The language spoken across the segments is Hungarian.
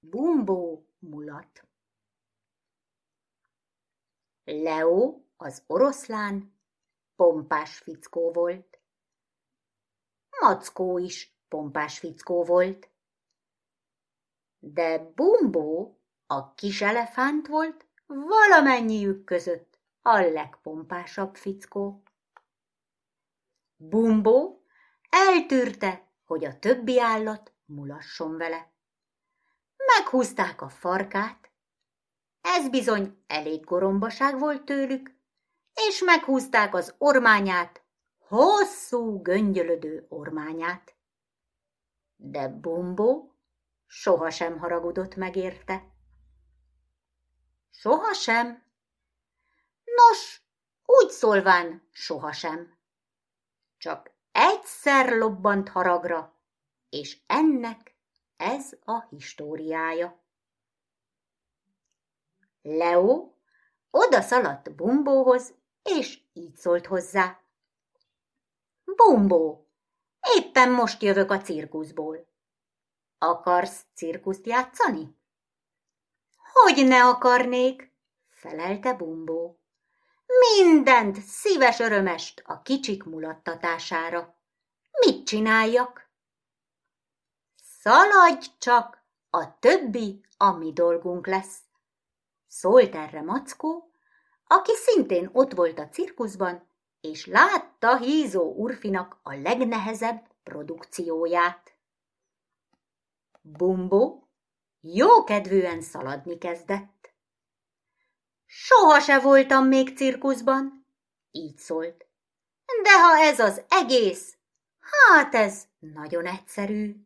Bumbó mulat. Leo, az oroszlán, pompás fickó volt. Mackó is pompás fickó volt. De Bumbó, a kis elefánt volt valamennyiük között a legpompásabb fickó. Bumbó eltűrte, hogy a többi állat mulasson vele. Meghúzták a farkát, ez bizony elég gorombaság volt tőlük, és meghúzták az ormányát, hosszú, göngyölödő ormányát. De Bumbó sohasem haragudott meg érte. Sohasem? Nos, úgy szólván sohasem. Csak egyszer lobbant haragra, és ennek ez a históriája. Leo odaszaladt Bumbóhoz, és így szólt hozzá. Bumbó, éppen most jövök a cirkuszból. Akarsz cirkuszt játszani? Hogy ne akarnék, felelte Bumbó. Mindent szíves örömest a kicsik mulattatására. Mit csináljak? Szaladj csak, a többi a mi dolgunk lesz, szólt erre Mackó, aki szintén ott volt a cirkuszban, és látta hízó Urfinak a legnehezebb produkcióját. Bumbó jókedvűen szaladni kezdett. Soha se voltam még cirkuszban, így szólt. De ha ez az egész, hát ez nagyon egyszerű.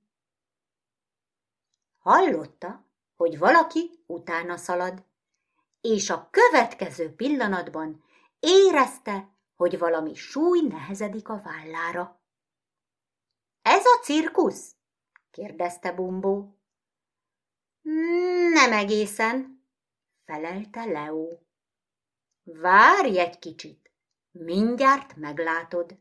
Hallotta, hogy valaki utána szalad, és a következő pillanatban érezte, hogy valami súly nehezedik a vállára. Ez a cirkusz? kérdezte Bumbó. Nem egészen, felelte Leo. Várj egy kicsit, mindjárt meglátod.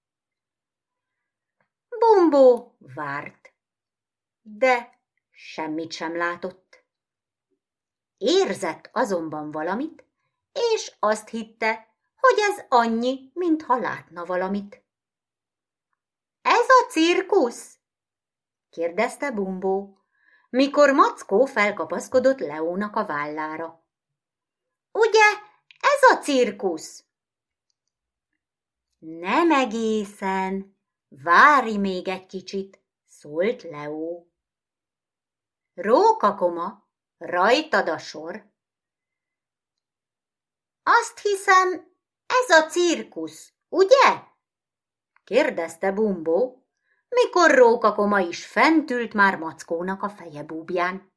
Bumbó várt, de semmit sem látott. Érzett azonban valamit, és azt hitte, hogy ez annyi, mintha látna valamit. Ez a cirkusz? kérdezte Bumbó, mikor Mackó felkapaszkodott Leónak a vállára. Ugye, ez a cirkusz? Nem egészen, várj még egy kicsit, szólt Leo. Rókakoma, rajtad a sor. Azt hiszem, ez a cirkusz, ugye? kérdezte Bumbó, mikor Rókakoma is fent ült már Mackónak a fejebúbján.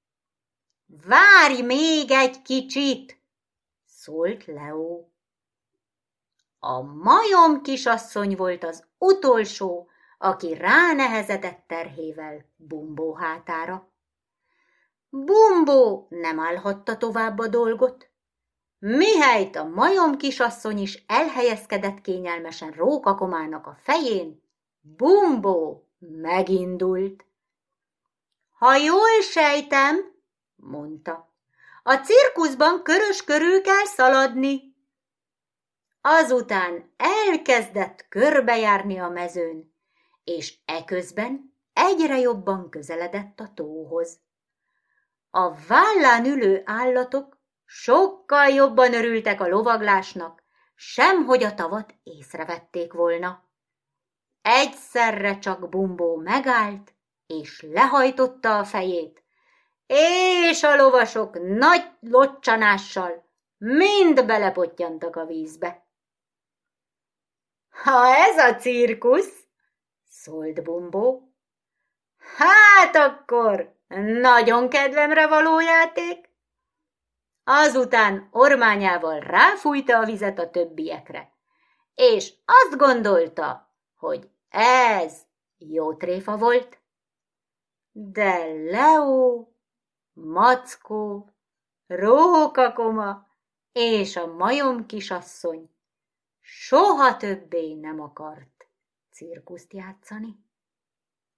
Várj még egy kicsit, szólt Leo. A majom kisasszony volt az utolsó, aki ránehezedett terhével Bumbó hátára. Bumbó nem állhatta tovább a dolgot. Mihelyt a majom kisasszony is elhelyezkedett kényelmesen Rókakomának a fején, Bumbó megindult. Ha jól sejtem, mondta, a cirkuszban körös körül kell szaladni. Azután elkezdett körbejárni a mezőn, és eközben egyre jobban közeledett a tóhoz. A vállán ülő állatok sokkal jobban örültek a lovaglásnak, semhogy a tavat észrevették volna. Egyszerre csak Bumbó megállt, és lehajtotta a fejét, és a lovasok nagy locsanással mind belepottyantak a vízbe. Ha ez a cirkusz, szólt Bumbó, hát akkor nagyon kedvemre való játék. Azután ormányával ráfújta a vizet a többiekre, és azt gondolta, hogy ez jó tréfa volt. De Leo, Mackó, Rókakoma és a majom kisasszony soha többé nem akart cirkuszt játszani.